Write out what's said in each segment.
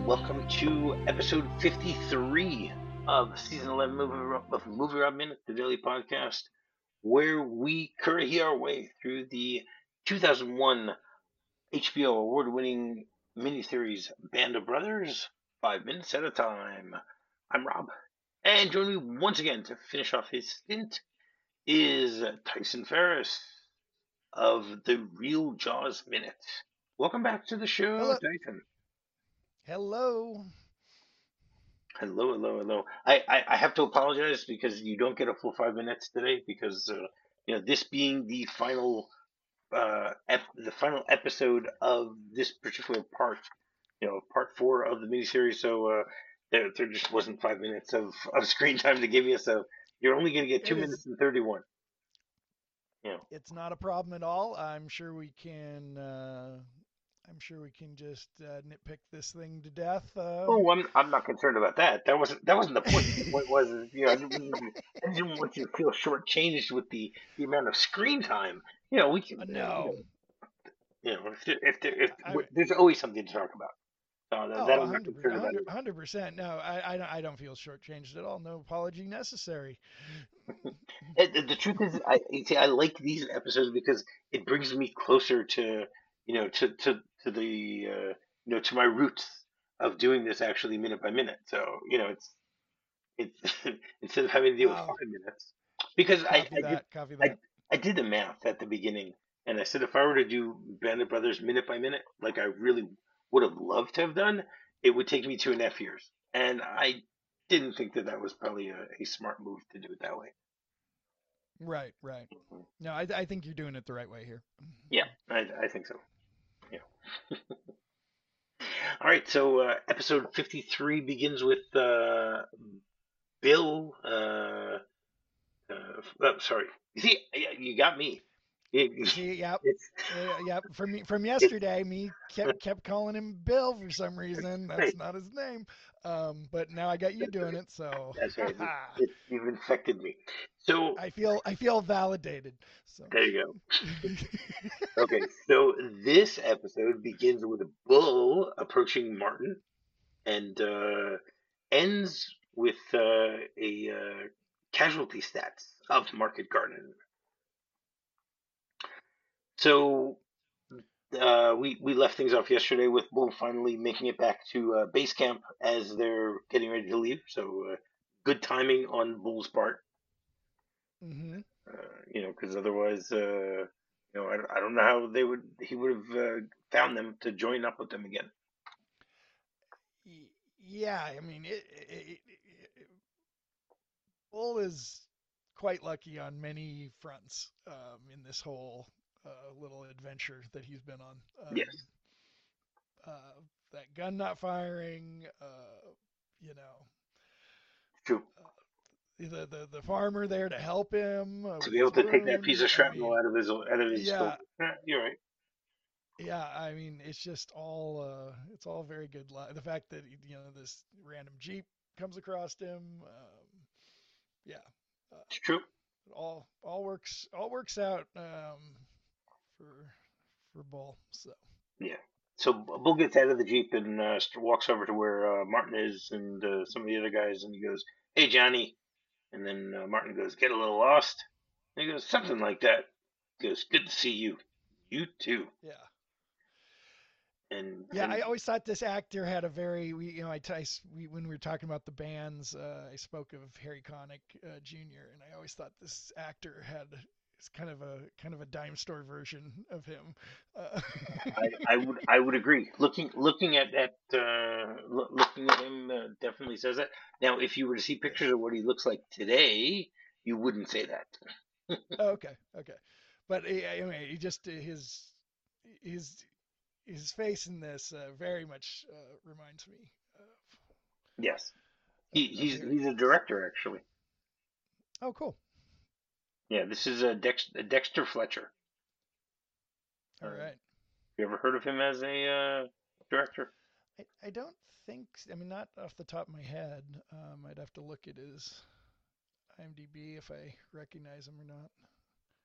welcome to episode 53 of season 11 of Movie Rob Minute, the daily podcast, where we curry our way through the 2001 HBO award-winning miniseries Band of Brothers, 5 minutes at a time. I'm Rob, and joining me once again to finish off his stint is Tyson Ferris of the Real Jaws Minute. Welcome back to the show, Hello. Tyson. Hello. Hello, hello, hello. I have to apologize because you don't get a full 5 minutes today because this being the final the final episode of this particular part, part four of the miniseries. So there just wasn't 5 minutes of screen time to give you. So you're only going to get two It is. minutes and 31. You know. It's not a problem at all. I'm sure we can. I'm sure we can just nitpick this thing to death. Oh, I'm not concerned about that. That wasn't the point. The point was, I didn't want you to feel shortchanged with the amount of screen time. We can, No. there's always something to talk about. That Oh, I'm not concerned about at 100%. No, I don't feel shortchanged at all. No apology necessary. all. The truth is, you see, I like these episodes because it brings me closer to, to the, to my roots of doing this actually minute by minute. So, it's instead of having to deal with Oh, 5 minutes, because copy that. Copy I that. I did the math at the beginning, and I said if I were to do Band of Brothers minute by minute, like I really would have loved to have done, it would take me 2.5 years, and I didn't think that that was probably a smart move to do it that way. Right. Right. No, I think you're doing it the right way here. Yeah, I think so. Yeah. All right, so episode 53 begins with Bill. Sorry. You see, you got me. See, yep, It's yep. From it's yesterday, me kept calling him Bill for some reason. That's right. not his name. But now I got you doing it, so That's right. You've infected me. So I feel validated. So there you go. Okay, so this episode begins with Bull approaching Martin and ends with a casualty stats of Market Garden. So we left things off yesterday with Bull finally making it back to base camp as they're getting ready to leave. So good timing on Bull's part, hmm because otherwise, I don't know how he would have found them to join up with them again. yeah, I mean, Bull is quite lucky on many fronts in this whole little adventure that he's been on. Yes, That gun not firing, you know, true. the farmer there to help him To with be able his to take that piece wound. of I shrapnel mean, out of his yeah, shoulder. You're right. yeah. I mean, it's just all it's all very good. The fact that this random jeep comes across him, yeah, uh, It's true. it all works out for for Bull. So Yeah. So Bull gets out of the jeep and walks over to where Martin is and some of the other guys, and he goes, "Hey, Johnny." And then Martin goes, "Get a little lost." And he goes, "Something like that." He goes, "Good to see you. You too." yeah. And Yeah, I always thought this actor had a very, when we were talking about the bands, I spoke of Harry Connick Jr. and I always thought this actor had it's kind of a dime store version of him. Uh, I would agree. Looking at him definitely says that. Now, if you were to see yes. pictures of what he looks like today, you wouldn't say that. Oh, okay, okay, but anyway, he just his his face in this very much reminds me Yes, of he's Harry. he's a So, director actually. oh, cool. Yeah, this is Dexter Fletcher. All right. You ever heard of him as a director? I don't think. I mean, not off the top of my head. I'd have to look at his IMDb if I recognize him or not.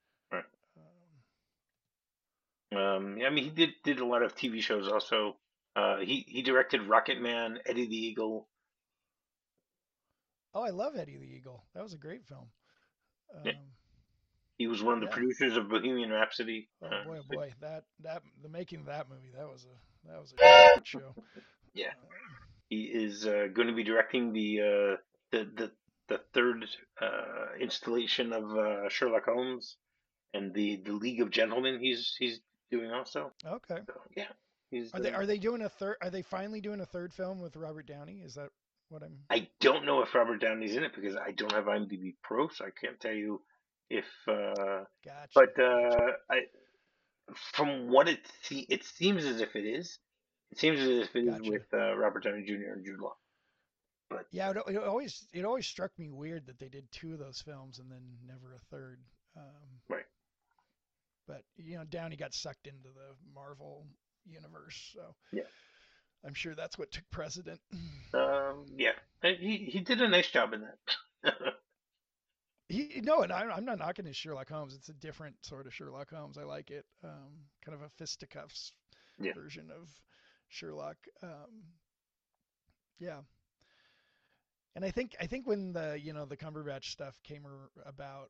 Um, Yeah, I mean, he did a lot of TV shows also. He directed Rocket Man, Eddie the Eagle. Oh, I love Eddie the Eagle. That was a great film. Yeah. Um, He was one of the yeah. producers of Bohemian Rhapsody. Oh So, boy, that the making of that movie, that was a shit show. yeah, Um, he is going to be directing the the the third installation of Sherlock Holmes and the League of Gentlemen. He's doing also. okay. So, yeah, he's. Are they doing a third? Are they finally doing a third film with Robert Downey? Is that what I'm? I don't know if Robert Downey's in it because I don't have IMDb Pro, so I can't tell you if. Gotcha, But gotcha, from what it seems as if it is. It seems as if it is with gotcha. Robert Downey Jr. and Jude Law. But Yeah, it always struck me weird that they did two of those films and then never a third. right, But Downey got sucked into the Marvel universe, so yeah, I'm sure that's what took precedent. yeah. He did a nice job in that. And I'm not knocking his Sherlock Holmes. It's a different sort of Sherlock Holmes. I like it. Kind of a fisticuffs Yeah. version of Sherlock. Yeah, and I think when the Cumberbatch stuff came about,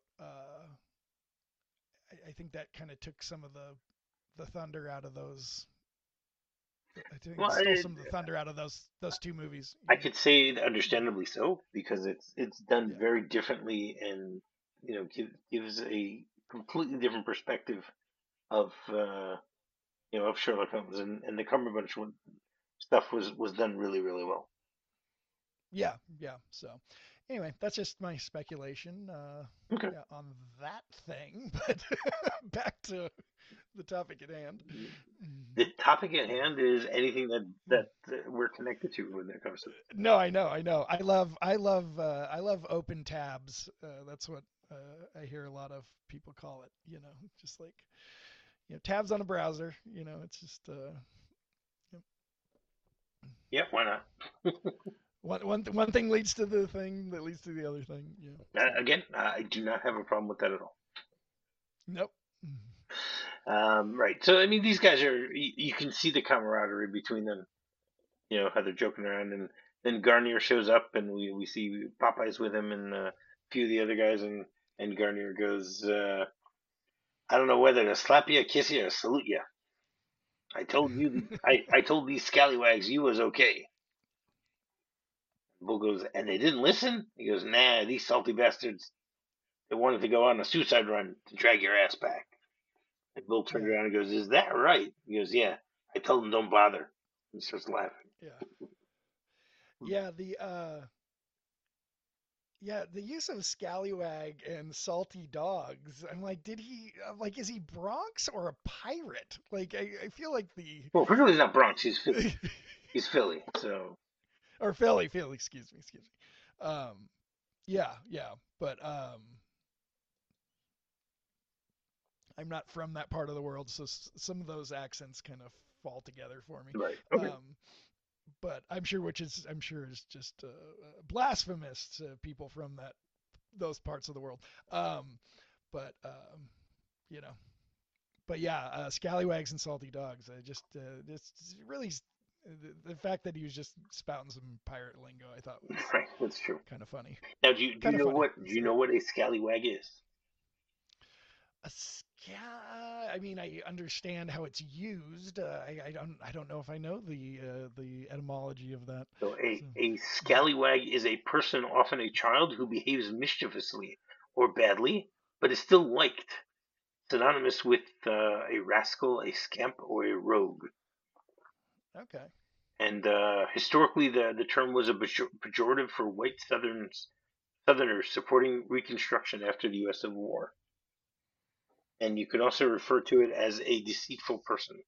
I think that kind of took some of the thunder out of those. I think it Well, stole some of the thunder out of those two movies. I could say understandably so because it's done Yeah, very differently and gives a completely different perspective of of Sherlock Holmes and the Cumberbatch stuff was done really really well. yeah, yeah. So anyway, that's just my speculation. Okay. Yeah, on that thing. But back to the topic at hand. The topic at hand is anything that we're connected to when it comes to No, I know. I love open tabs. That's what I hear a lot of people call it. Just like tabs on a browser. It's just yeah, why not? one thing leads to the thing that leads to the other thing. Yeah. So Again, I do not have a problem with that at all. nope. Right. So I mean, these guys are you can see the camaraderie between them. How they're joking around, and then Garnier shows up, and we see Popeyes with him and a few of the other guys, and Garnier goes, I don't know whether to slap you, kiss you, or salute you. I told these scallywags you was okay. Bull goes, and they didn't listen. He goes, nah, these salty bastards. They wanted to go on a suicide run to drag your ass back. And Bill turns Yeah. around and goes, is that right? He goes, yeah. I told them don't bother. He starts laughing. Yeah. Yeah. The use of scallywag and salty dogs. I'm like, is he Bronx or a pirate? Like, I feel like Well, originally he's not Bronx. He's Philly. He's Philly. So or Philly, excuse me. Um, yeah, but I'm not from that part of the world, so some of those accents kind of fall together for me. right. Okay. But I'm sure is just blasphemous to people from those parts of the world. But you know, but yeah, scallywags and salty dogs. I just it's really the fact that he was just spouting some pirate lingo. I thought was Right. That's true. kind of funny. Now, do you Kind of know funny. what So a scallywag is? a I mean, I understand how it's used. I don't know if I know the etymology of that. So So a scallywag is a person, often a child, who behaves mischievously or badly, but is still liked. Synonymous with a rascal, a scamp, or a rogue. okay. And historically, the term was a pejorative for white Southerners supporting Reconstruction after the U.S. Civil War. And you could also refer to it as a deceitful person.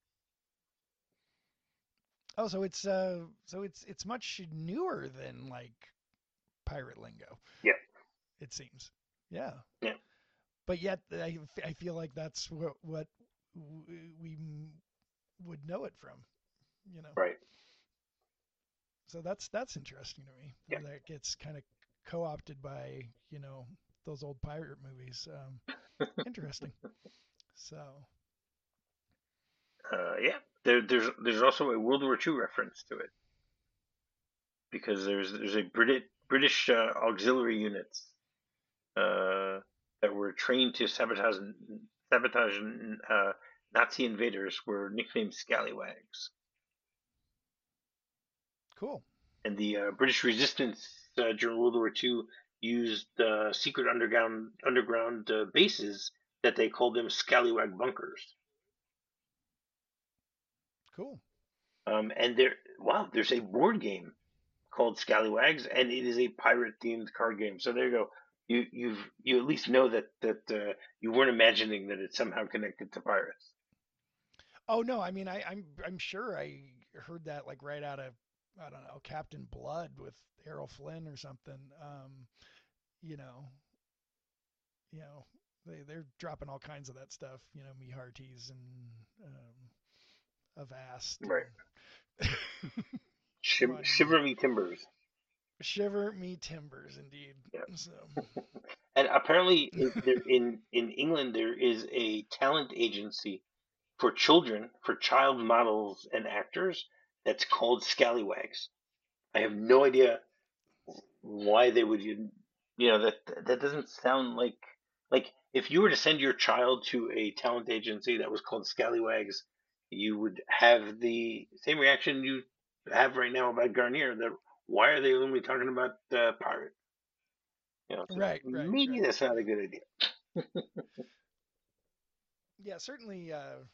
Oh, so it's much newer than like pirate lingo. Yeah, It seems. Yeah. yeah, But yet I feel like that's what we would know it from. You know. right. So that's interesting to me. Yeah. That gets kind of co-opted by those old pirate movies. Interesting. So Yeah, there's also a World War II reference to it because there's a British auxiliary units uh, that were trained to sabotage Nazi invaders were nicknamed scallywags, Cool. and the British resistance during World War II used secret underground bases that they called them scallywag bunkers. Cool. And there's a board game called Scallywags, and it is a pirate themed card game. So there you go. You at least know that you weren't imagining that it's somehow connected to pirates. Oh no, I mean I'm sure I heard that like right out of, I don't know, Captain Blood with Errol Flynn or something. You know, you know, they're dropping all kinds of that stuff. You know, me hearties and Avast Right. and come on, you Shiver me timbers. shiver me timbers, indeed. Yeah. So, And apparently, in England there is a talent agency for children, for child models and actors, that's called Scallywags. I have no idea why they would, that doesn't sound like if you were to send your child to a talent agency that was called Scallywags, you would have the same reaction you have right now about Garnier. That why are they only talking about Pirate? So right, right, maybe right. that's not a good idea. Yeah, certainly.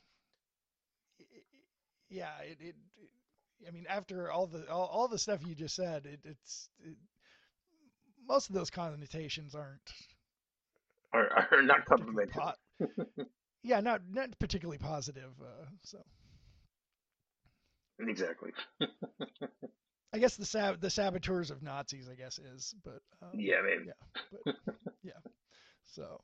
Yeah, I mean, after all the stuff you just said, most of those connotations Are not aren't particularly complimentary. yeah, not particularly positive. So Exactly. I guess the saboteurs of Nazis, I guess is, but Yeah, man. yeah, but yeah. So,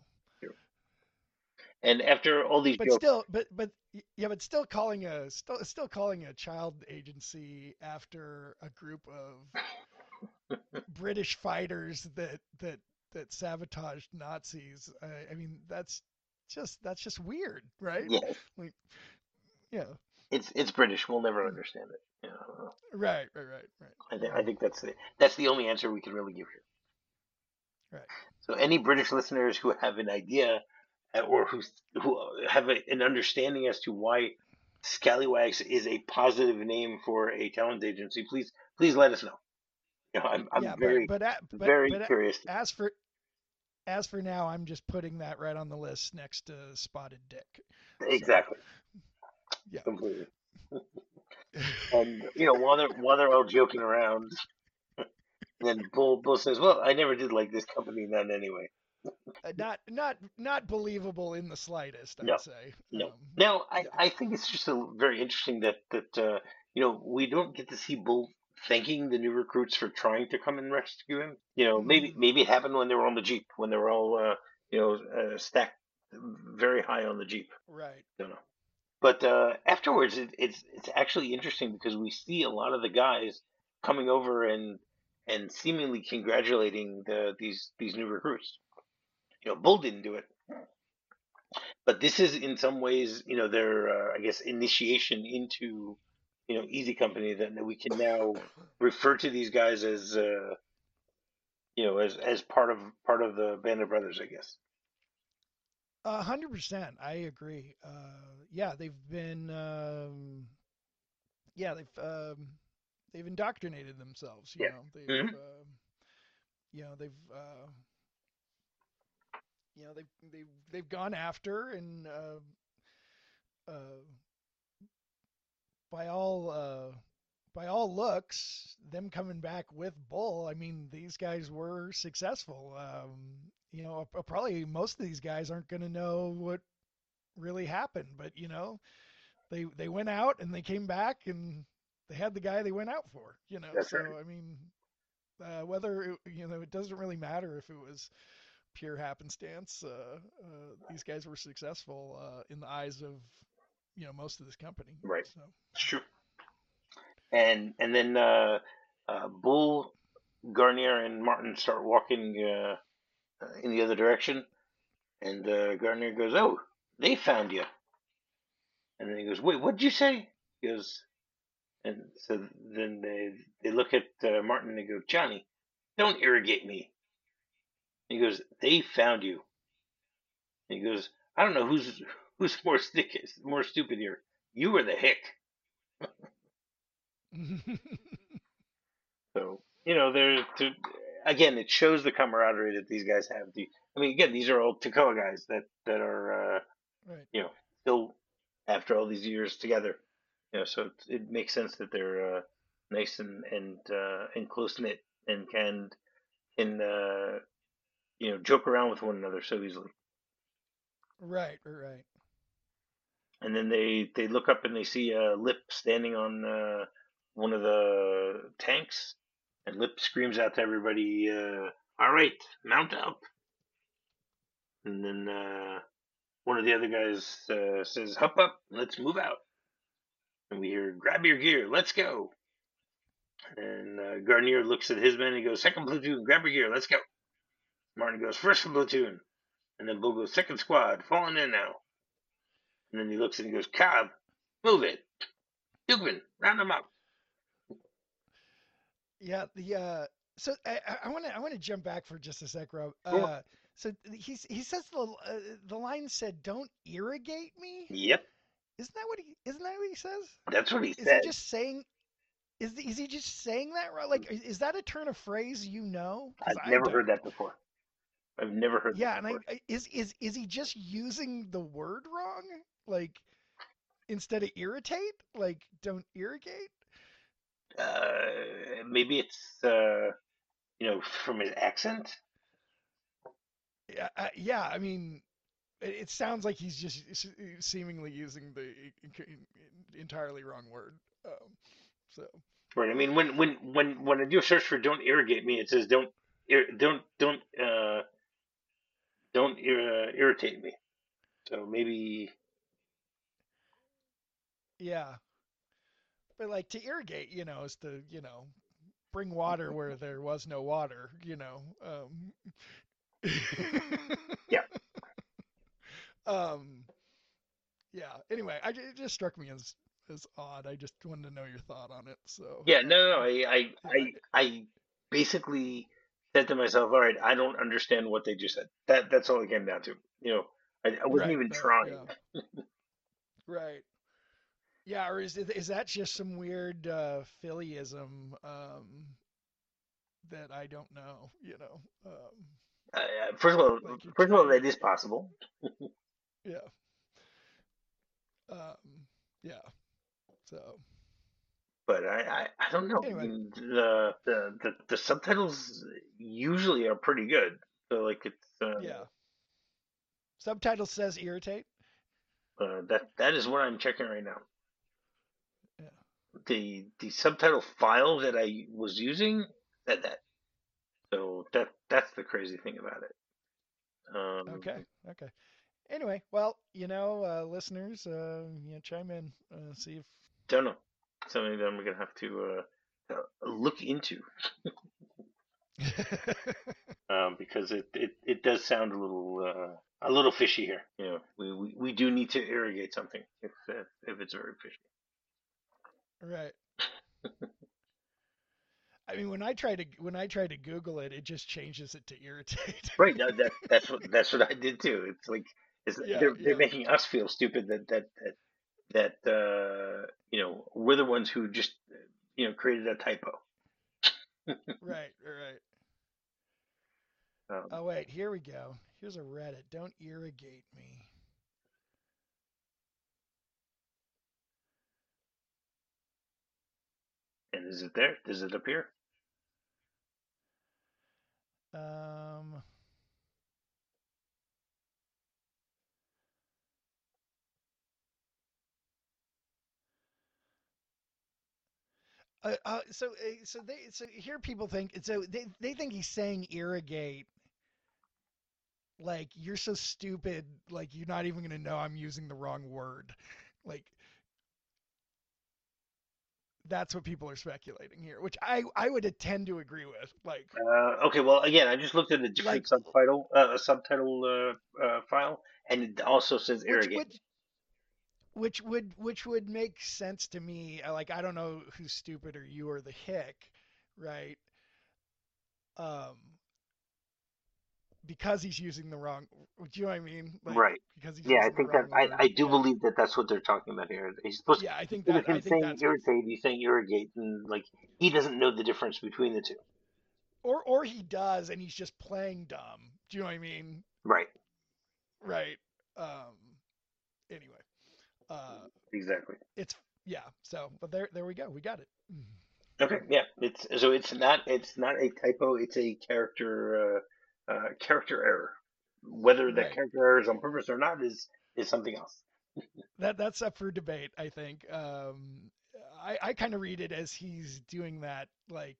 And after all these but jokes, still, but yeah, but still calling a child agency after a group of British fighters that sabotaged Nazis. I mean, that's just weird, right? yes, Like, yeah, it's British. We'll never understand it. right, right, right, right. I think that's the only answer we can really give here. Right. So any British listeners who have an idea or who have an understanding as to why Scallywags is a positive name for a talent agency, please let us know. I'm Yeah, but very very curious to know. as for now, I'm just putting that right on the list next to Spotted Dick. So, Exactly, yeah. completely. And while they're all joking around, then Bull says, "Well, I never did like this company then anyway." Not believable in the slightest, No, I'd say. no. Now, Yeah. I think it's just very interesting that we don't get to see Bull thanking the new recruits for trying to come and rescue him. Maybe Hmm. maybe it happened when they were on the Jeep, when they were all stacked very high on the Jeep. Right. Don't know. But afterwards, it's actually interesting because we see a lot of the guys coming over and seemingly congratulating these new recruits. Bull didn't do it, but this is in some ways, their I guess initiation into Easy Company, that we can now refer to these guys as as part of the Band of Brothers, I guess. 100%. I agree. Yeah, yeah, they've indoctrinated themselves. Yeah. Hmm. You know, they've gone after and uh, by all uh, by all looks, them coming back with Bull, I mean, these guys were successful. Probably most of these guys aren't going to know what really happened, but they went out and they came back and they had the guy they went out for. That's right. So I mean, whether it doesn't really matter if it was pure happenstance. These guys were successful in the eyes of most of this company. Right. So It's true. And then Bull, Garnier, and Martin start walking in the other direction, and Garnier goes, "Oh, they found you." And then he goes, "Wait, what'd you say?" He goes, and so then they look at Martin and they go, "Johnny, don't irrigate me." He goes, "They found you." And he goes, "I don't know who's more stupid here, you or the hick." So they're again, it shows the camaraderie that these guys have. I mean, again, these are all Toccoa guys that are Right. still after all these years together. So it makes sense that they're nice and close knit and can joke around with one another so easily. Right. Right. And then they look up and they see Lip standing on one of the tanks, and Lip screams out to everybody, "All right, mount up!" And then one of the other guys says, "Hup up, let's move out." And we hear, "Grab your gear, let's go!" And Garnier looks at his men and he goes, "Second platoon, grab your gear, let's go." Martin goes, "First platoon." And then Bull goes, "Second squad, falling in now." And then he looks and he goes, "Cobb, move it. Dugman, round them up." Yeah. So I want to jump back for just a sec, Rob. Sure. So he says the line said, "Don't irrigate me." Yep, Isn't that what he says? that's what he Is he said. just saying? Is he just saying that? Right? Like, is that a turn of phrase you know? Because I've I never heard don't. that before. I've never heard that Yeah, and before. is he just using the word wrong? Like instead of irritate, like don't irrigate? Maybe it's from his accent. Yeah, yeah. I mean, it sounds like he's just seemingly using the entirely wrong word. So Right. I mean, when I do a search for "don't irrigate me," it says don't irritate me. So maybe yeah, but like to irrigate, is to bring water where there was no water. yeah, um, yeah. Anyway, it just struck me as odd. I just wanted to know your thought on it. So yeah. No. yeah, I basically said to myself, "All right, I don't understand what they just said." That's all it came down to. I wasn't right, even right, trying. yeah, right. Yeah, or is that just some weird Phillyism that I don't know? Like you're First of all, trying to, that is possible. yeah, yeah. So But I don't know. I anyway, mean, the subtitles usually are pretty good. So like yeah. Subtitle says irritate. that is what I'm checking right now. Yeah. The subtitle file that I was using said that. So that's the crazy thing about it. Okay. Um, Okay. Anyway, well, listeners, chime in, see if. don't know. Something that I'm gonna have to look into because it does sound a little fishy here. We do need to irrigate something if it's very fishy. Right. I mean, when I try to Google it, it just changes it to irritate. Right. No, that's what I did too. It's like Yeah. they're Yeah. making us feel stupid that we're the ones who just created a typo. Right. Right. Um, Oh wait, here we go. Here's a Reddit. Don't irrigate me. and is it there? Does it appear? Um. So here people think so they think he's saying irrigate like you're so stupid like you're not even gonna know I'm using the wrong word, like that's what people are speculating here, which I would tend to agree with. Okay. Well, again, I just looked at a different Like subtitle file, and it also says which irrigate. which which would make sense to me. Like, I don't know who's stupid, or you or the hick, right? Um, because he's using the wrong. Do you know what I mean? Like, Right. because he's Yeah, I using the think that wrong word. I do Yeah, believe that that's what they're talking about here. He's supposed yeah. instead of I him think saying that's what. irritate, he's saying irrigate, and like he doesn't know the difference between the two. Or he does, and he's just playing dumb. Do you know what I mean? Right. Right. Um. Anyway. Uh. Exactly. It's yeah. So, but there we go. We got it. Okay. Yeah. It's not a typo. It's a character error. Whether that Right. character error is on purpose or not is something else. That's up for debate. I think. I kind of read it as he's doing that. Like,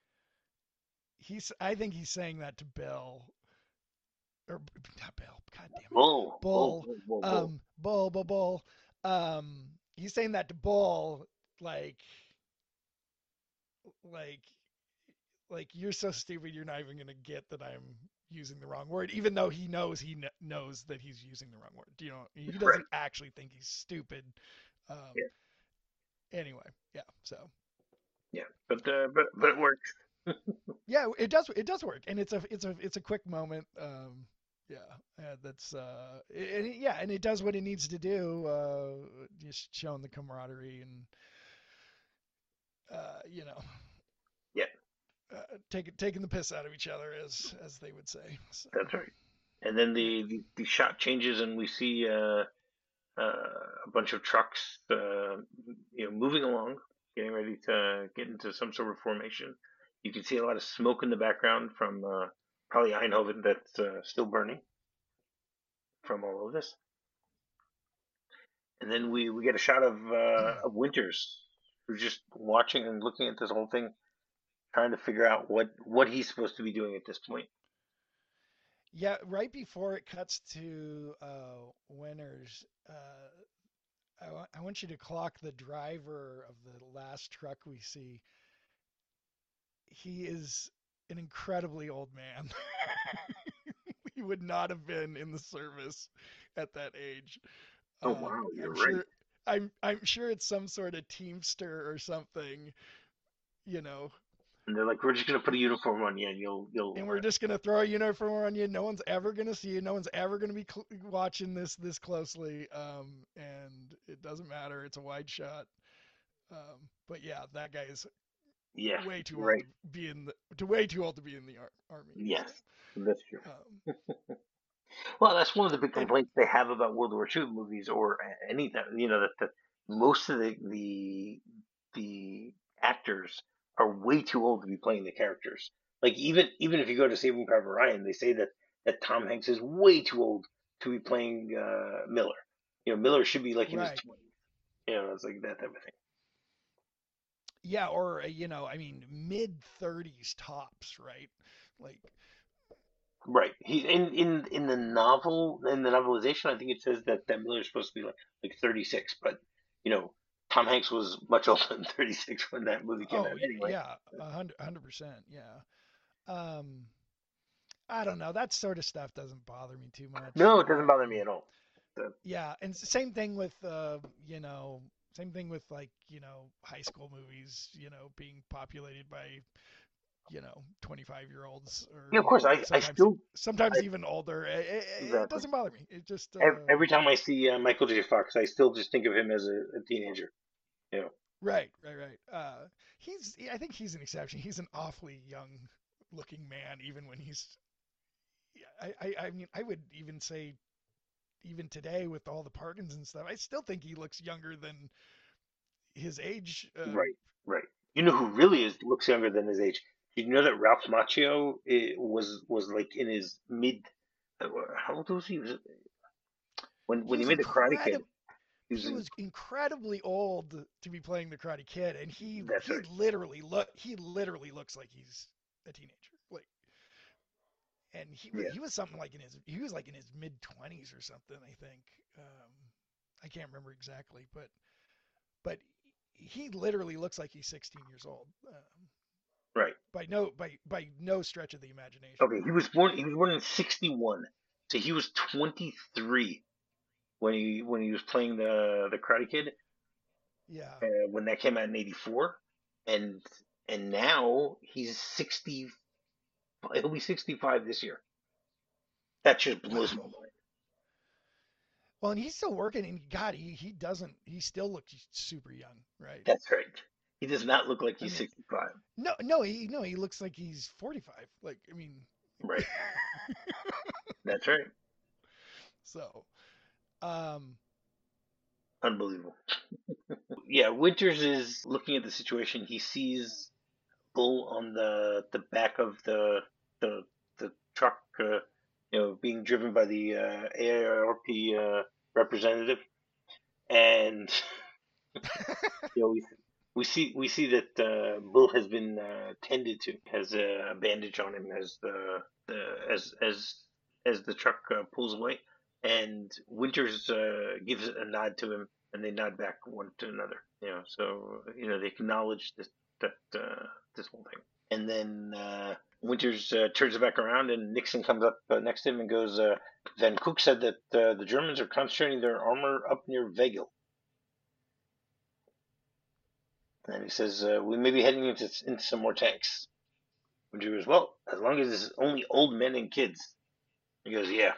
I think he's saying that to Bill, or not Bill. God damn it, Bull. Bull. Bull. Bull. Bull. Bull. Bull. He's saying that to Bull, like, like, you're so stupid. You're not even gonna get that I'm using the wrong word, even though he knows knows that he's using the wrong word. You know, he Right. doesn't actually think he's stupid. Um, Yeah. anyway, yeah. So Yeah. But it uh, works. yeah, it does. It does work, and it's a quick moment. Yeah, that's yeah, and it does what it needs to do. Just showing the camaraderie and you know, Yeah. taking the piss out of each other, as they would say. So That's right. And then yeah, the shot changes, and we see a bunch of trucks, moving along, getting ready to get into some sort of formation. You can see a lot of smoke in the background from probably Eindhoven that's still burning from all of this. And then we get a shot of Winters, who's just watching and looking at this whole thing, trying to figure out what he's supposed to be doing at this point. yeah. Right before it cuts to Winners, I want you to clock the driver of the last truck we see. He is an incredibly old man. He would not have been in the service at that age. Oh wow, I'm you're right. sure. I'm sure it's some sort of teamster or something. You know, And they're like, we're just gonna put a uniform on you, and you'll and we're just gonna throw a uniform on you. No one's ever gonna see you. No one's ever gonna be watching this closely. And it doesn't matter. It's a wide shot. But yeah, that guy is yeah, way too you're old right. to be in the way too old to be in the army. So, Yes, that's true. um, Well, that's one of the big and complaints they have about World War II movies or anything. That most of the actors are way too old to be playing the characters. Like even if you go to Saving Private Ryan, they say that Tom Hanks is way too old to be playing Miller. Miller should be like in his right, 20s. It's like that type of thing. yeah, or I mean, mid 30s tops, right? Like, Right. He in the novelization, I think it says that Miller's supposed to be like 36, but you know, Tom Hanks was much older than 36 when that movie came out oh anyway. yeah, 100%, yeah. Um, I don't know. That sort of stuff doesn't bother me too much. No, it doesn't bother me at all. So, Yeah, and same thing with same thing with, like, high school movies, being populated by 25-year-olds, or yeah, of course, I sometimes still sometimes I, even older. It exactly. doesn't bother me. It just Every time I see Michael J. Fox, I still just think of him as a teenager. You know. right. I think he's an exception. He's an awfully young looking man, even when he's. I mean, I would even say, even today with all the Parkinson's stuff, I still think he looks younger than his age. Right, right. You know who really looks younger than his age? Did you know that Ralph Macchio was like in his mid? How old was he? When He he was made the Karate Kid, incredible. he was He in. was incredibly old to be playing the Karate Kid, and That's right. he literally looks like he's a teenager. Like, and Yeah. he was something like he was like in his mid 20s or something, I think. I can't remember exactly, but he literally looks like he's 16 years old. Right. By no stretch of the imagination. Okay. He was born. He was born in '61, so he was 23 when he was playing the Karate Kid Yeah. when that came out in '84, and now he's 60. He'll be 65 this year. That just blows my Wow. mind. Well, and he's still working, and God, he doesn't. He still looks super young, right? That's right. He does not look like I he's mean, 65. he looks like he's 45. Like, I mean, Right. That's right. so, um, Unbelievable. Yeah, Winters is looking at the situation. He sees Bull on the back of the the truck, being driven by the AARP representative, and you know we see that Bull has been tended to, has a bandage on him as the as the truck pulls away, and Winters gives a nod to him, and they nod back one to another. So they acknowledge this whole thing, and then Winters turns it back around, and Nixon comes up next to him and goes, Van Kook said that the Germans are concentrating their armor up near Weigel. And he says, we may be heading into some more tanks. And Drew goes, well, as long as it's only old men and kids. He goes, yeah.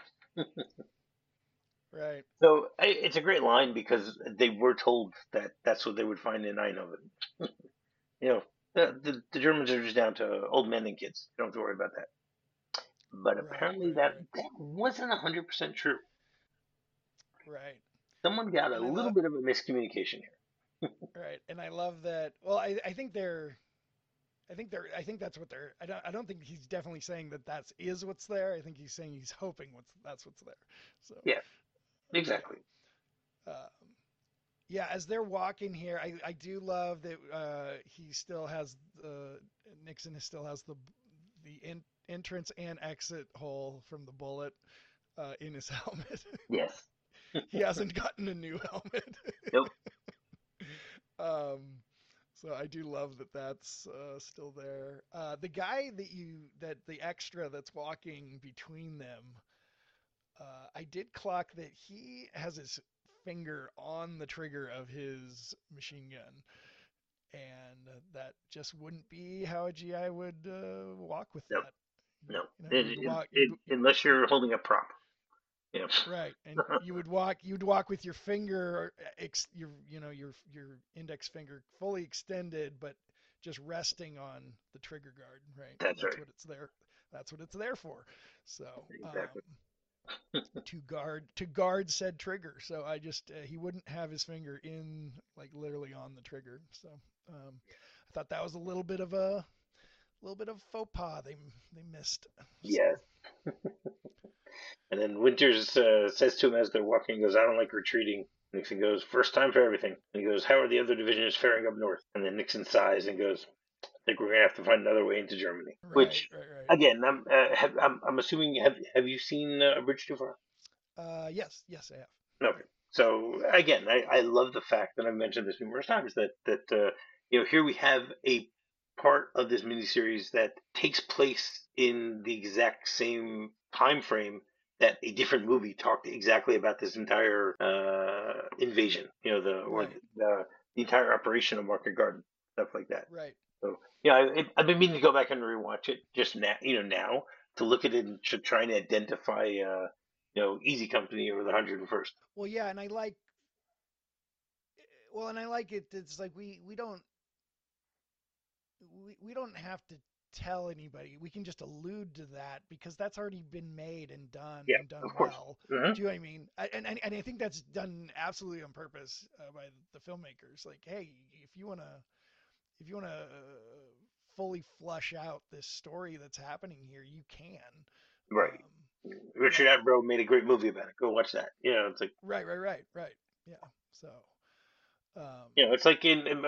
right. So it's a great line because they were told that that's what they would find in Eindhoven. You know, the Germans are just down to old men and kids. You don't have to worry about that. But Right, apparently right, that wasn't 100% true. right. Someone got a And I little love, bit of a miscommunication here. right, and I love that. Well, I think they're, I think that's what they're. I don't think he's definitely saying that is what's there. I think he's saying he's hoping that's what's there. So, Yeah, exactly. yeah. Yeah, as they're walking here, I do love that he still has Nixon still has the entrance and exit hole from the bullet in his helmet. Yes. He hasn't gotten a new helmet. Nope. um, so I do love that that's still there. The guy that the extra that's walking between them, I did clock that he has his finger on the trigger of his machine gun, and that just wouldn't be how a GI would walk with Nope. that. No. You would walk, Unless you're holding a prop. Yeah. right, and you'd walk with your finger, your index finger fully extended, but just resting on the trigger guard, right? That's That's right. what it's there. That's what it's there for. So, Exactly. to guard said trigger. So I just he wouldn't have his finger in like literally on the trigger. So I thought that was a little bit of faux pas they missed. So Yes. And then Winters says to him as they're walking, he goes, I don't like retreating. Nixon goes, first time for everything. And he goes, how are the other divisions faring up north? And then Nixon sighs and goes, I think we're going to have to find another way into Germany. right, Which, right, right. again, I'm assuming, have you seen A Bridge Too Far? Yes, yes, I have. Okay. So, again, I love the fact that I've mentioned this numerous times that here we have a part of this miniseries that takes place in the exact same time frame that a different movie talked exactly about this entire invasion, Right, the entire operation of Market Garden, stuff like that. right. So yeah, I've been meaning to go back and rewatch it just now, now to look at it and to try and identify, Easy Company or the 101st. Well, yeah, and I like and I like it. It's like we don't have to tell anybody. We can just allude to that because that's already been made Yeah, and done of course. well. Hmm. Do you know what I mean? And I think that's done absolutely on purpose by the filmmakers. Like, hey, if you wanna fully flush out this story that's happening here, you can. Right. Um, Richard yeah, Attenborough made a great movie about it. Go watch that. It's like right. Yeah. So, um, it's like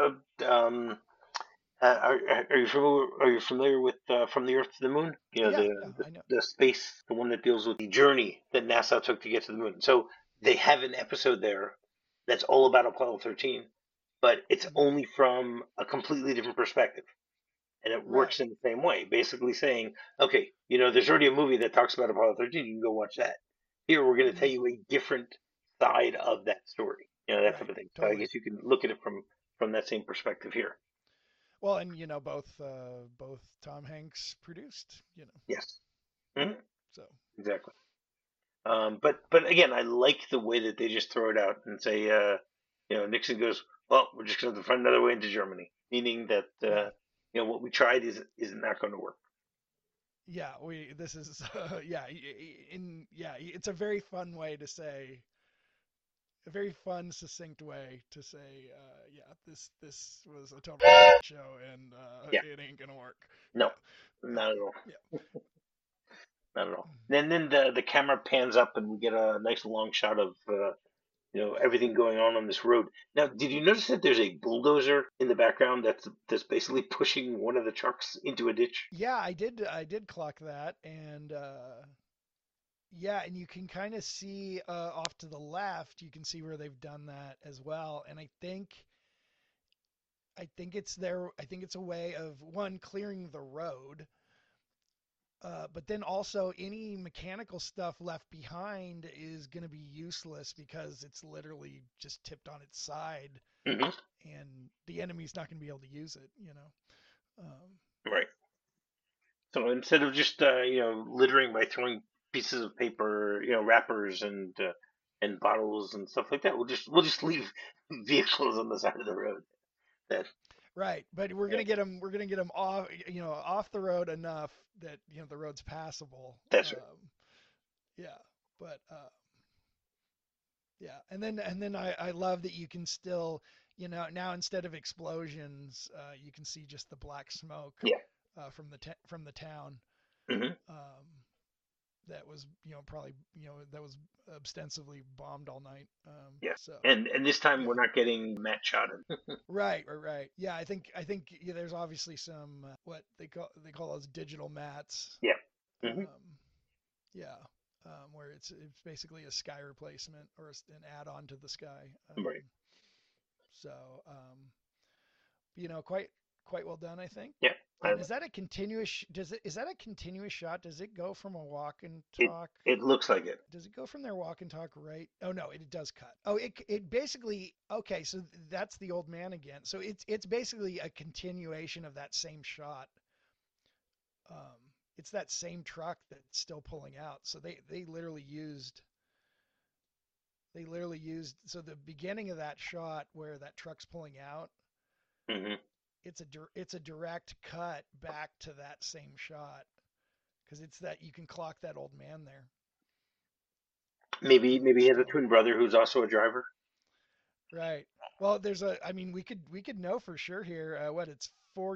are you familiar with From the Earth to the Moon? yeah, I know. The space, the one that deals with the journey that NASA took to get to the moon. So they have an episode there that's all about Apollo 13, but it's Mhm. only from a completely different perspective. And it works Right. in the same way, basically saying, okay, there's already a movie that talks about Apollo 13. You can go watch that. Here, we're going to tell Hmm. you a different side of that story, that type Right. of thing. So I Totally. guess you can look at it from that same perspective here. Well, and both Tom Hanks produced, Yes. Hmm. so Exactly. But again, I like the way that they just throw it out and say, Nixon goes, well, we're just going to find another way into Germany, meaning that yeah, what we tried is not going to work. yeah. This is yeah, it's a very fun way to say, a very fun, succinct way to say, yeah, this was a total show and Yeah. it ain't gonna work. No, Yeah, not at all. yeah. Not at all. And then the camera pans up and we get a nice long shot of everything going on this road. Now, did you notice that there's a bulldozer in the background that's basically pushing one of the trucks into a ditch? Yeah, I did clock that, and yeah, and you can kind of see off to the left, you can see where they've done that as well, and I think it's a way of one clearing the road, but then also any mechanical stuff left behind is going to be useless because it's literally just tipped on its side, Hmm. and the enemy's not going to be able to use it. Right. So instead of just littering by throwing pieces of paper, wrappers and bottles and stuff like that, we'll just leave vehicles on the side of the road. That Right, but yeah, we're gonna get them off, off the road enough that the road's passable. that's right. Yeah, but yeah, and then I love that you can still, now instead of explosions, you can see just the black smoke Yeah. from the town. Hmm. Um, that was probably that was ostensibly bombed all night. Yeah. So And this time we're yeah. not getting Matt shot in. Right. Yeah, I think yeah, there's obviously some what they call those digital mats. Yeah. Hmm. Um, yeah, where it's basically a sky replacement or an add-on to the sky. Right. So quite well done, I think. Yeah. I, And is that a continuous? Is that a continuous shot? Does it go from a walk and it talk? it looks like it. Does it go from their walk and talk right? Oh no, it does cut. Oh, it basically okay. So that's the old man again. So it's basically a continuation of that same shot. Um, it's that same truck that's still pulling out. So they literally used so the beginning of that shot where that truck's pulling out. Hmm. It's a direct cut back to that same shot because it's that you can clock that old man there. Maybe he has a Still. twin brother who's also a driver. Right. Well, I mean, we could know for sure here. What it's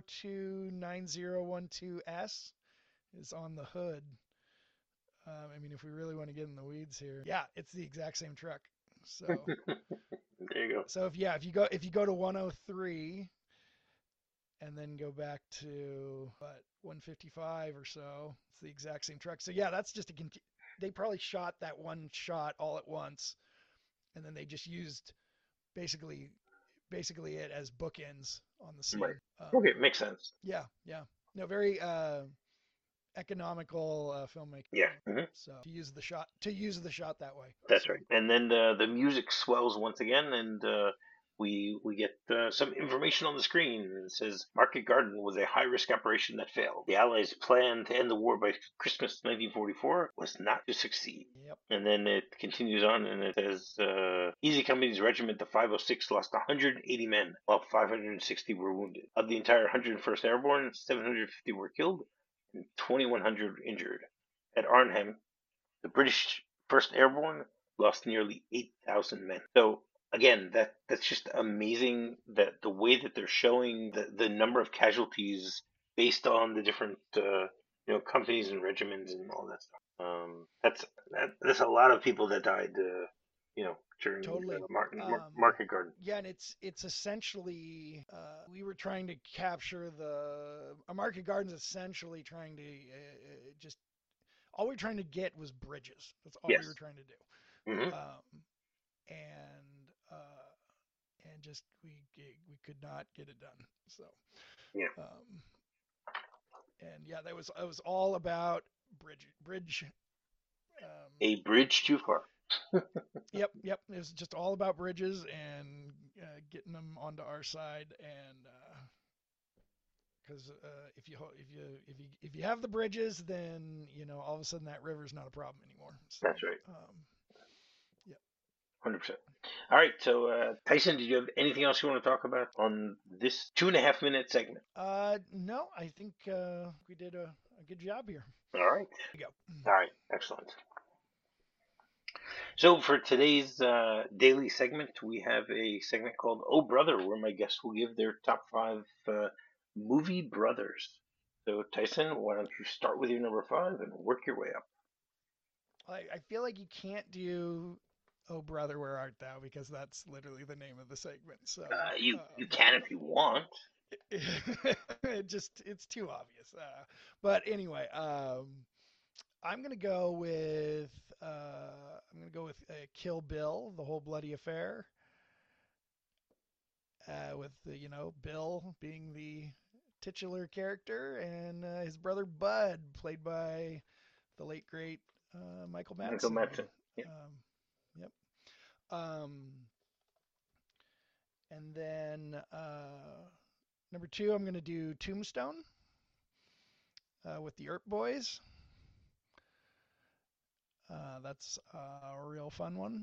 429012S is on the hood. I mean, if we really want to get in the weeds here, yeah, it's the exact same truck. So, There you go. so if you go to 103 and then go back to what 155 or so, it's the exact same truck. So yeah, that's just they probably shot that one shot all at once, and then they just used basically basically it as bookends on the Right. scene. Okay, makes sense. Yeah, yeah. No, very economical filmmaking. Yeah. Hmm. So to use the shot that way. That's So right. And then the music swells once again, and we get some information on the screen. It says Market Garden was a high risk operation that failed. The Allies' plan to end the war by Christmas 1944 was not to succeed. yep. And then it continues on, and it says Easy Company's regiment of 506 lost 180 men, while 560 were wounded. Of the entire 101st Airborne, 750 were killed and 2,100 injured. At Arnhem, the British First Airborne lost nearly 8,000 men. So again, that's just amazing that the way that they're showing the number of casualties based on the different companies and regiments and all that stuff. That's a lot of people that died. During Totally. Um, Market Garden. yeah, and it's essentially we were trying to capture the Market Garden's essentially trying to just all we were trying to get was bridges. That's all we were Yes. trying to do. Hmm. Um, and just we could not get it done. So Yeah. um, and yeah, that was it was all about bridge. A bridge too far. Yep, yep. It was just all about bridges and getting them onto our side, and because if you have the bridges, then all of a sudden that river's not a problem anymore. So, That's right. yeah. 100%. All right. So, Tyson, did you have anything else you want to talk about on this 2.5 minute segment? No, I think we did a good job here. All right. Here we go. All right. Excellent. So, for today's daily segment, we have a segment called Oh Brother, where my guests will give their top five movie brothers. So, Tyson, why don't you start with your number five and work your way up? I feel like you can't do Oh Brother, Where Art Thou, because that's literally the name of the segment. So You can if you want. it's too obvious. But anyway, I'm gonna go with Kill Bill, the whole bloody affair, with Bill being the titular character and his brother Bud, played by the late great Michael Michael Madsen. Madsen. Yeah. Um, yep. Um, and then number two, I'm gonna do Tombstone with the Earp Boys. That's a real fun one.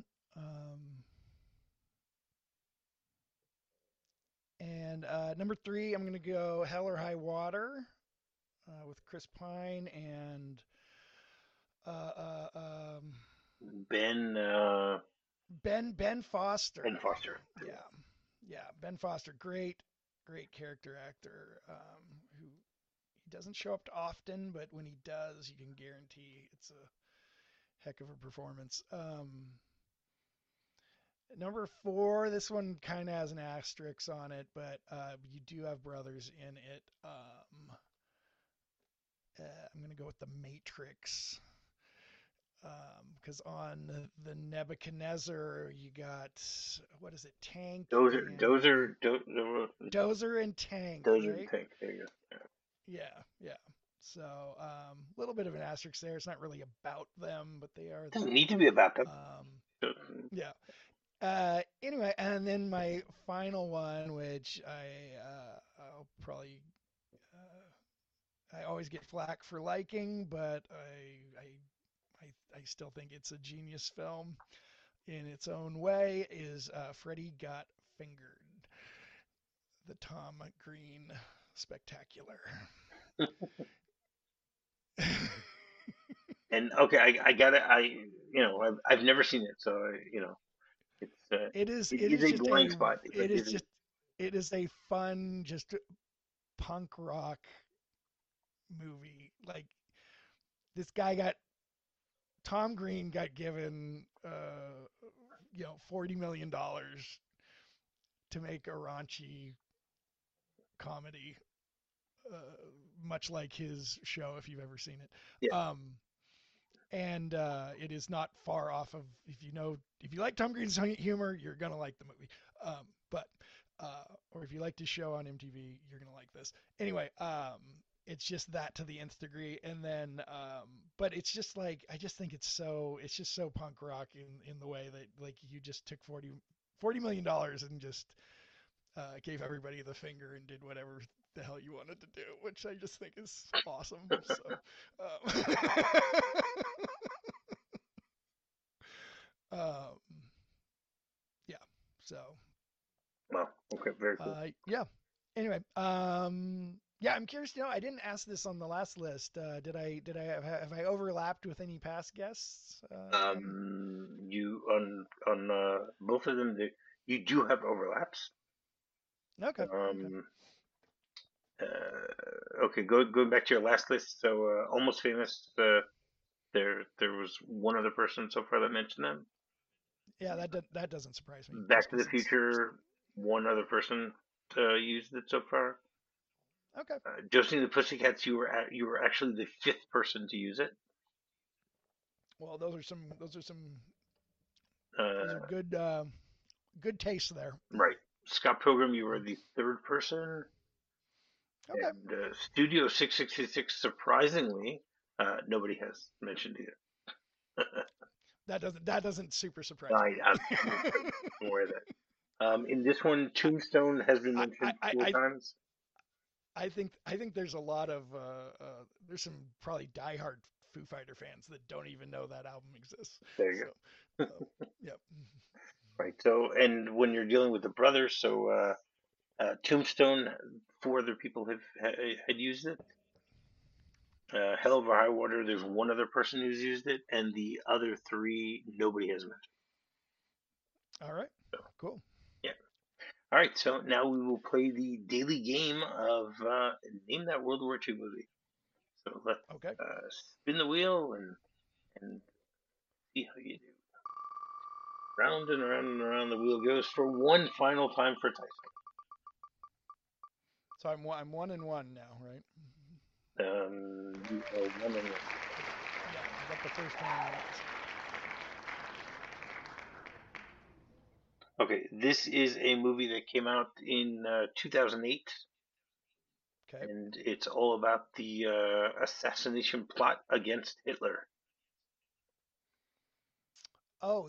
And number three, I'm going to go Hell or High Water with Chris Pine and uh, uh, um, Ben Ben Foster. Ben Foster. Yeah, yeah, Ben Foster, great character actor who he doesn't show up often, but when he does, you can guarantee it's a heck of a performance. Number four, this one kind of has an asterisk on it, but you do have brothers in it. I'm going to go with the Matrix. Because on the Nebuchadnezzar, you got, what is it, Tank and Dozer and Tank, Dozer and right? Tank. There you go. Yeah, yeah. So a little bit of an asterisk there. It's not really about them, but they are Doesn't them. need to be about them. Um, yeah. Anyway, and then my final one, which I'll probably I always get flack for liking, but I still think it's a genius film in its own way. Is Freddy Got Fingered, the Tom Green spectacular. And okay, I got it. I've never seen it, so it's it it is is a just blind spot, but it is. it is a fun just punk rock movie. Like this guy got Tom Green got given $40 million to make a raunchy comedy, uh, much like his show if you've ever seen Yeah. it. And it is not far off of if you like Tom Green's humor, you're gonna like the movie. But or if you liked his show on MTV, you're gonna like this. Anyway, it's just that to the nth degree, and then but it's just like I just think it's just so punk rock in the way that like you just took $40 million and just gave everybody the finger and did whatever the hell you wanted to do, which I just think is awesome. So, um, yeah. So, Well, okay, very cool. yeah. Anyway, yeah, I'm curious to know. I didn't ask this on the last list. Did I have I overlapped with any past guests? You on both of them, you do have overlaps. Okay. Okay. Um, okay, going back to your last list. So, Almost Famous. There was one other person so far that mentioned them. Yeah, that doesn't surprise me. Just Back to the because it's Future. One other person used it so far. okay. Josie and the Pussycats. You were actually the fifth person to use it. Well, those are Uh, good taste there. right. Scott Pilgrim. You were the third person. Okay. And Studio 666, surprisingly, nobody has mentioned either. That doesn't super surprise I, I'm, I'm me. aware of that. In this one, Tombstone has been I, I, mentioned I, four I times. I think there's a lot of there's some probably diehard Foo Fighter fans that don't even know that album exists. There you So, yep. go. Right. So, and when you're dealing with the brothers, so Tombstone, four other people had used it. Hell or High Water, there's one other person who's used it, and the other three nobody has mentioned. All right. So, Cool. yeah. All right. So now we will play the daily game of name that World War II movie. So let's Okay. spin the wheel and see how you do. Round and around and around the wheel goes for one final time for Tyson. So I'm 1-1 now, right? You are one and one. Yeah, I got the first one right. Okay, this is a movie that came out in 2008, Okay. and it's all about the assassination plot against Hitler. Oh,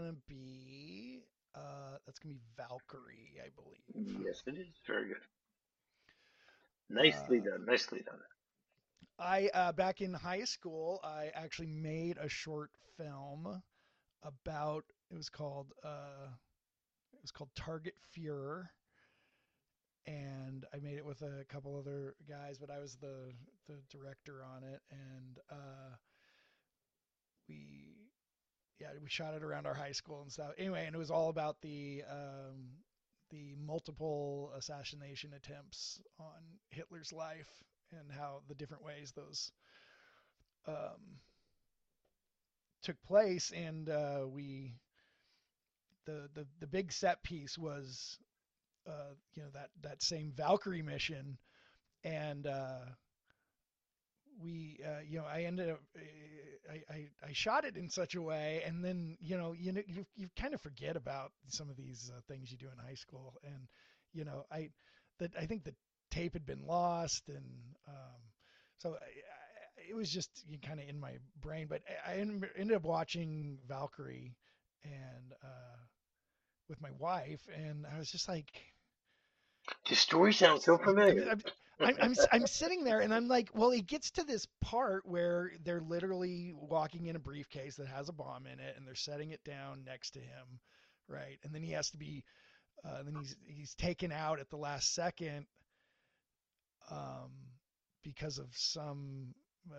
that's gonna be Valkyrie, I believe. Yes, it is very good. Nicely Uh, done. Nicely done. I back in high school, I actually made a short film about. It was called Target Fuhrer, and I made it with a couple other guys, but I was the director on it, and we we shot it around our high school and stuff. Anyway, and it was all about the multiple assassination attempts on Hitler's life and how the different ways those um, took place. And the big set piece was that same Valkyrie mission, and I ended up I shot it in such a way, and then you kind of forget about some of these things you do in high school, and I think the tape had been lost, and so it was just kind of in my brain. But I ended up watching Valkyrie and with my wife, and I was just like, The story sounds so I'm, familiar. I'm, I'm sitting there and I'm like, well, it gets to this part where they're literally walking in a briefcase that has a bomb in it, and they're setting it down next to him, right? And then he has to be, then he's taken out at the last second, um, because of uh,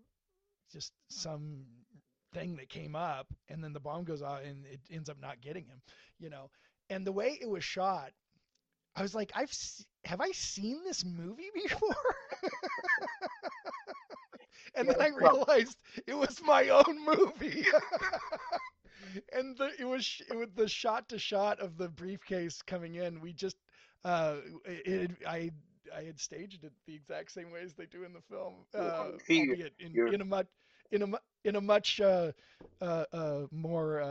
some thing that came up, and then the bomb goes off, and it ends up not getting him, you know. And the way it was shot, I was like, have I seen this movie before? And Yeah, then I realized it was my own movie. And it was the shot to shot of the briefcase coming in. We just it I had staged it the exact same way as they do in the film, see, albeit you're in a much more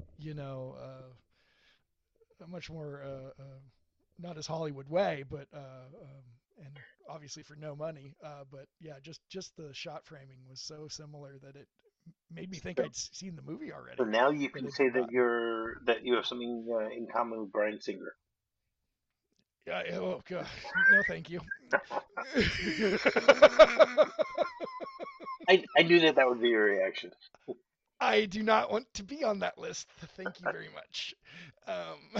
a much more not as Hollywood way, but and obviously for no money. But yeah, just the shot framing was so similar that it made me think so, I'd seen the movie so already, now you but can I'd say that forgotten. you have something in common with Brian Singer. Yeah. Oh God. No, thank you. I knew that would be your reaction. I do not want to be on that list. Thank you very much. Um,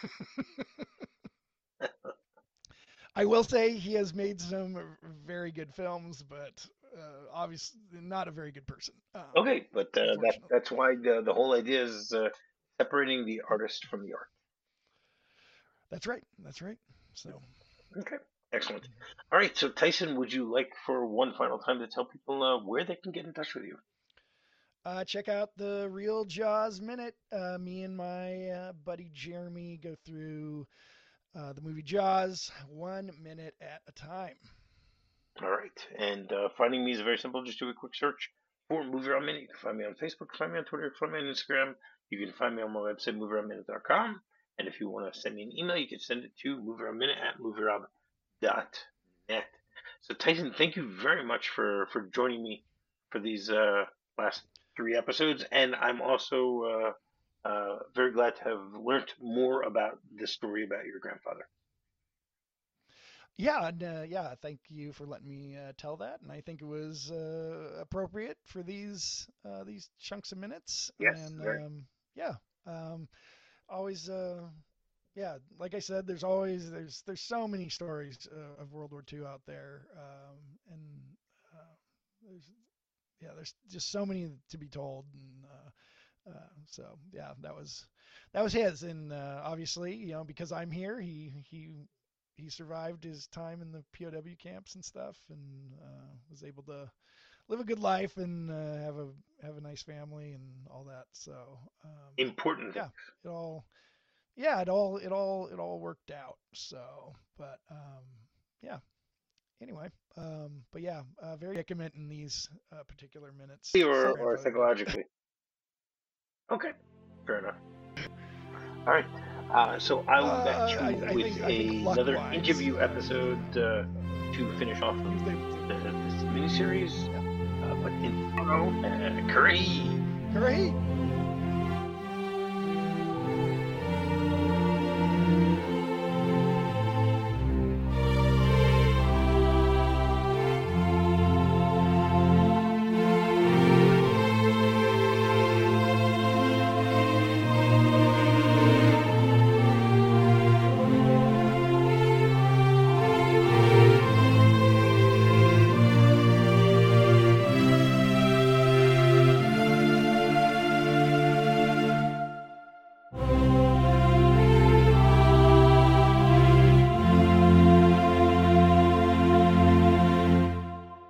I will say he has made some very good films, but obviously not a very good person, Okay, but unfortunately. that's why the whole idea is separating the artist from the art. That's right. That's right. So, Okay, excellent. All right, so Tyson, would you like for one final time to tell people where they can get in touch with you? check out the Real Jaws Minute. Me and my buddy Jeremy go through the movie Jaws 1 minute at a time. All right, and finding me is very simple. Just do a quick search for Movie Around Minute. You can find me on Facebook, find me on Twitter, find me on Instagram. You can find me on my website, moviearoundminute.com. And if you want to send me an email, you can send it to moviearoundminute@movierob.net. So Tyson, thank you very much for joining me for these last 3 episodes, and I'm also very glad to have learned more about the story about your grandfather. Yeah, and yeah, thank you for letting me tell that, and I think it was appropriate for these chunks of minutes, Yes, and very. yeah, um, always yeah, like I said, there's so many stories of World War II out there, and there's there's just so many to be told, and so yeah, that was his, and obviously, because I'm here, he survived his time in the POW camps and stuff, and was able to live a good life and have a nice family and all that. So Important yeah, things. it all yeah it all worked out. So, but yeah. Anyway, but yeah, very predicament in these particular minutes. Or Grandfather did. psychologically. Okay, fair enough. All right. So I will be back to you with I think luck another wise, interview episode to finish off he was of able to. this miniseries. Yeah. But in tomorrow, hooray! Hooray!